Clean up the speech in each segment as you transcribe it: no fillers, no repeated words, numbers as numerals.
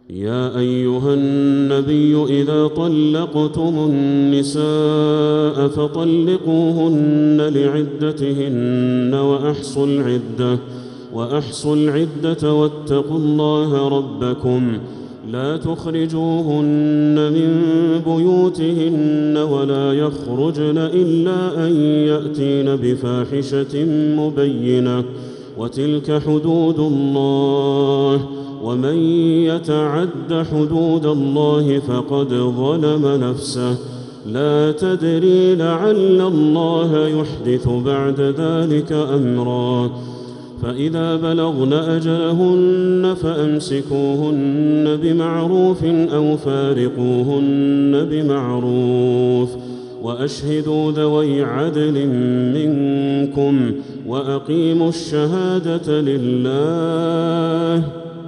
يا أيها النبي إذا طلقتم النساء فطلقوهن لعدتهن وأحصوا العدة واتقوا الله ربكم لا تخرجوهن من بيوتهن ولا يخرجن إلا أن يأتين بفاحشة مبينة وتلك حدود الله ومن يتعد حدود الله فقد ظلم نفسه لا تدري لعل الله يحدث بعد ذلك أمرا فإذا بلغن أجلهن فأمسكوهن بمعروف أو فارقوهن بمعروف وأشهدوا ذوي عدل منكم وأقيموا الشهادة لله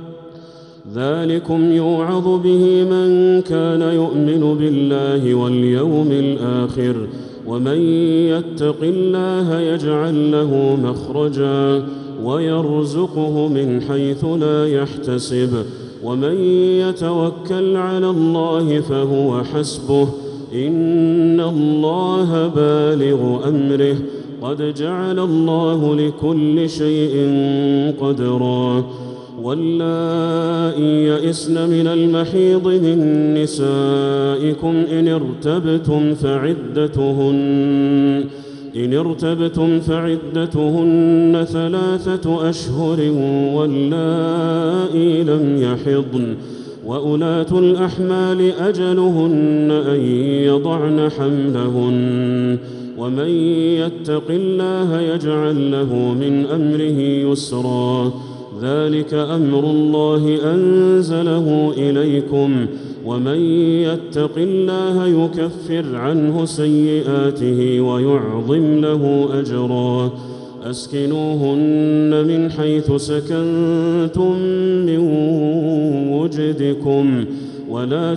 ذلكم يوعظ به من كان يؤمن بالله واليوم الآخر ومن يتق الله يجعل له مخرجا ويرزقه من حيث لا يحتسب ومن يتوكل على الله فهو حسبه إن الله بالغ أمره قد جعل الله لكل شيء قدرا واللائي يئسن من المحيض من نسائكم إن ارتبتم فعدتهن 3 أشهر واللائي لم يحضن وأولاة الأحمال أجلهن أن يضعن حملهن ومن يتق الله يجعل له من أمره يسرا ذلك أمر الله أنزله إليكم ومن يتق الله يكفر عنه سيئاته ويعظم له أجرا أسكنوهن من حيث سكنتم من وجدكم ولا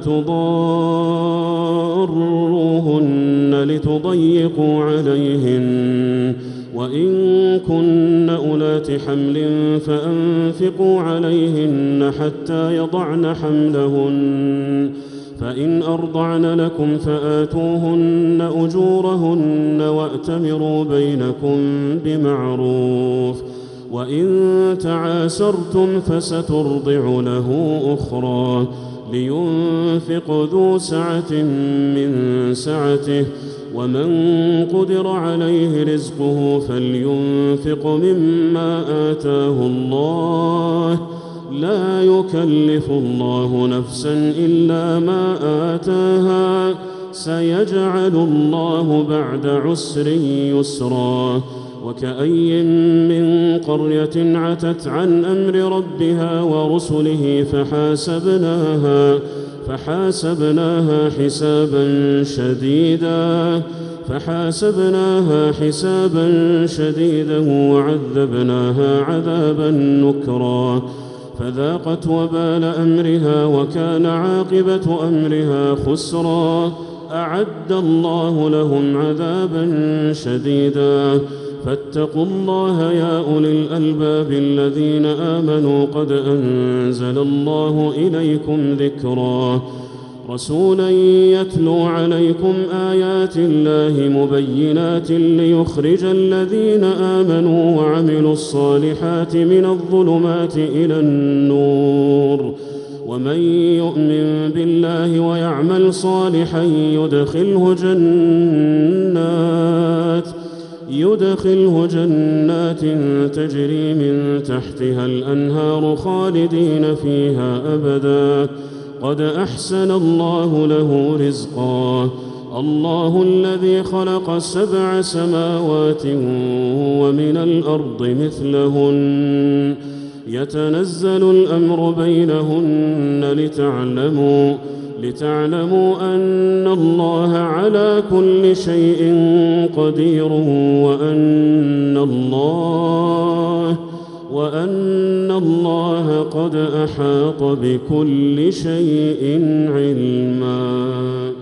تضاروهن لتضيقوا عليهن وإن كن أولات حمل فأنفقوا عليهن حتى يضعن حملهن فإن أرضعن لكم فآتوهن أجورهن وأتمروا بينكم بمعروف وإن تعاسرتم فسترضع له أخرى لينفق ذو سعة من سعته ومن قدر عليه رزقه فلينفق مما آتاه الله لا يكلف الله نفسا إلا ما آتاها سيجعل الله بعد عسر يسرا وكأي من قرية عتت عن أمر ربها ورسله فحاسبناها حسابا شديدا وعذبناها عذابا نكرا فذاقت وبال أمرها وكان عاقبة أمرها خسرا أعد الله لهم عذابا شديدا فاتقوا الله يا أولي الألباب الذين آمنوا قد أنزل الله إليكم ذكرا رسولا يتلو عليكم آيات الله مبينات ليخرج الذين آمنوا وعملوا الصالحات من الظلمات إلى النور ومن يؤمن بالله ويعمل صالحا يدخله جنات تجري من تحتها الأنهار خالدين فيها أبدا قد أحسن الله له رزقا الله الذي خلق 7 سماوات ومن الأرض مثلهن يتنزل الأمر بينهن لتعلموا أن الله على كل شيء قدير وأن الله قد أحاط بكل شيء علما.